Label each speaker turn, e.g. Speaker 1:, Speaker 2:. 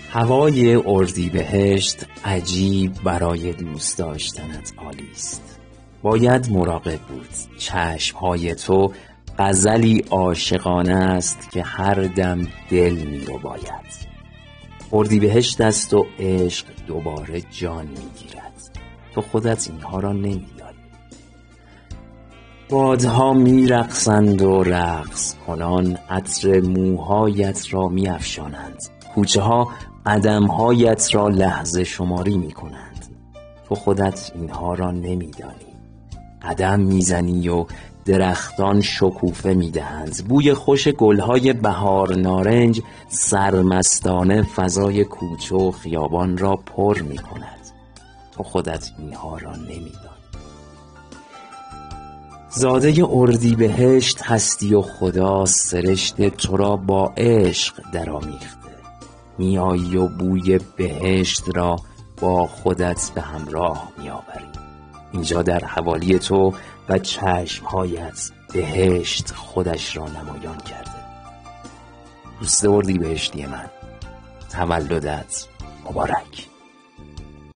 Speaker 1: هوای اردیبهشت عجیب برای دوست داشتنت عالی است. باید مراقب بود. چشمهای تو غزلی عاشقانه است که هر دم دل می‌رباید. اردیبهشت است و عشق دوباره جان می‌گیرد. تو خودت اینها را نمی‌دانی. بادها می‌رقصند و رقص کنان عطر موهایت را می‌افشانند. کوچه ها قدمهایت را لحظه شماری می‌کنند. تو خودت اینها را نمی‌دانی. قدم می‌زنی و درختان شکوفه می‌دهند. بوی خوش گل‌های بهار نارنج سرمستانه فضای کوچه و خیابان را پر می‌کند. تو خودت اینها را نمی‌دانی. زاده اردیبهشت هستی و خدا سرشت تو را با عشق درآمیخته. میایی و بوی بهشت را با خودت به همراه میآوری. اینجا در حوالی تو و چشمهایت بهشت خودش را نمایان کرده. دوست اردیبهشتی من، تولدت مبارک.